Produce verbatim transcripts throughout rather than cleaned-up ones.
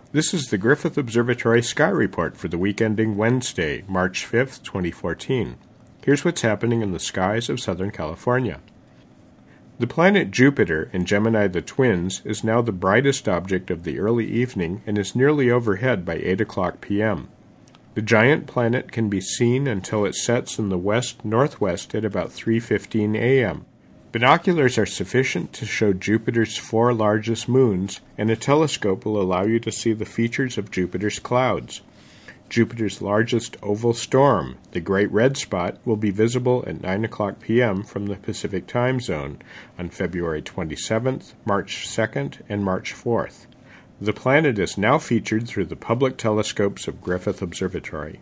This is the Griffith Observatory Sky Report for the week ending Wednesday, March fifth, twenty fourteen. Here's what's happening in the skies of Southern California. The planet Jupiter in Gemini the Twins is now the brightest object of the early evening and is nearly overhead by eight o'clock p.m. The giant planet can be seen until it sets in the west-northwest at about three fifteen a.m. Binoculars are sufficient to show Jupiter's four largest moons, and a telescope will allow you to see the features of Jupiter's clouds. Jupiter's largest oval storm, the Great Red Spot, will be visible at nine o'clock p.m. from the Pacific Time Zone on February twenty-seventh, March second, and March fourth. The planet is now featured through the public telescopes of Griffith Observatory.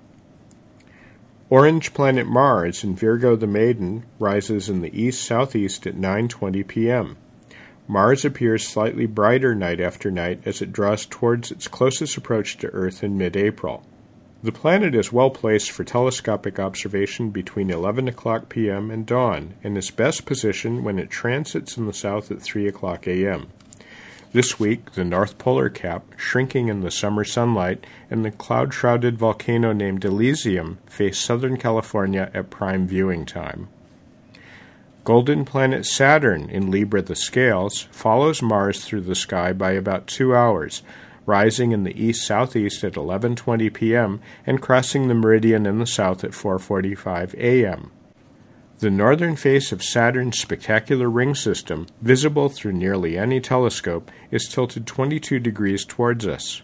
Orange planet Mars in Virgo the Maiden rises in the east-southeast at nine twenty p.m. Mars appears slightly brighter night after night as it draws towards its closest approach to Earth in mid-April. The planet is well placed for telescopic observation between eleven o'clock p.m. and dawn, and is best positioned when it transits in the south at three o'clock a.m. This week, the North Polar Cap, shrinking in the summer sunlight, and the cloud-shrouded volcano named Elysium face Southern California at prime viewing time. Golden planet Saturn in Libra the Scales follows Mars through the sky by about two hours, rising in the east-southeast at eleven twenty p.m. and crossing the meridian in the south at four forty-five a.m. The northern face of Saturn's spectacular ring system, visible through nearly any telescope, is tilted twenty-two degrees towards us.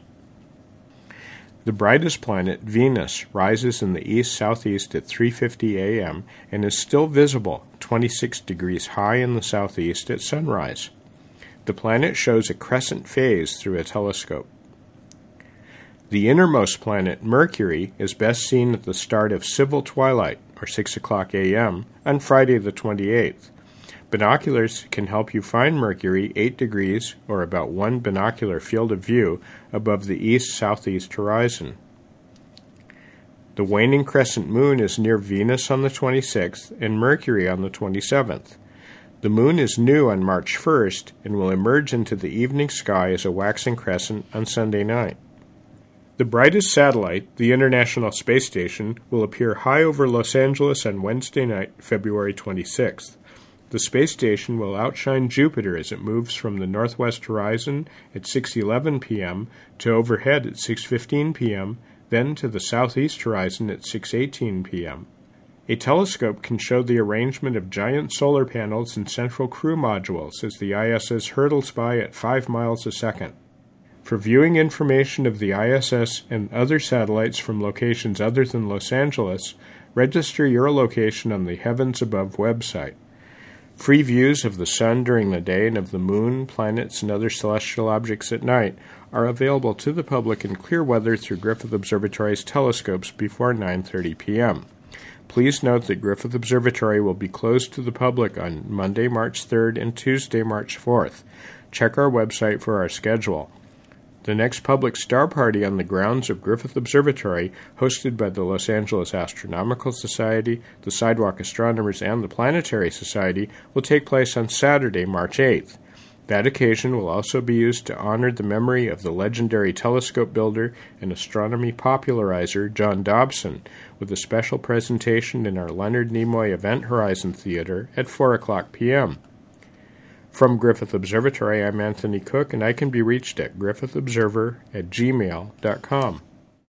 The brightest planet, Venus, rises in the east-southeast at three fifty a.m. and is still visible twenty-six degrees high in the southeast at sunrise. The planet shows a crescent phase through a telescope. The innermost planet, Mercury, is best seen at the start of civil twilight, or six o'clock a.m., on Friday the twenty-eighth. Binoculars can help you find Mercury eight degrees, or about one binocular field of view, above the east-southeast horizon. The waning crescent moon is near Venus on the twenty-sixth and Mercury on the twenty-seventh. The moon is new on March first and will emerge into the evening sky as a waxing crescent on Sunday night. The brightest satellite, the International Space Station, will appear high over Los Angeles on Wednesday night, February twenty-sixth. The space station will outshine Jupiter as it moves from the northwest horizon at six eleven p.m. to overhead at six fifteen p.m., then to the southeast horizon at six eighteen p.m. A telescope can show the arrangement of giant solar panels and central crew modules as the I S S hurtles by at five miles a second. For viewing information of the I S S and other satellites from locations other than Los Angeles, register your location on the Heavens Above website. Free views of the sun during the day and of the moon, planets, and other celestial objects at night are available to the public in clear weather through Griffith Observatory's telescopes before nine thirty p.m. Please note that Griffith Observatory will be closed to the public on Monday, March third and Tuesday, March fourth. Check our website for our schedule. The next public star party on the grounds of Griffith Observatory, hosted by the Los Angeles Astronomical Society, the Sidewalk Astronomers, and the Planetary Society, will take place on Saturday, March eighth. That occasion will also be used to honor the memory of the legendary telescope builder and astronomy popularizer John Dobson, with a special presentation in our Leonard Nimoy Event Horizon Theater at four o'clock p.m. From Griffith Observatory, I'm Anthony Cook, and I can be reached at griffith observer at gmail dot com.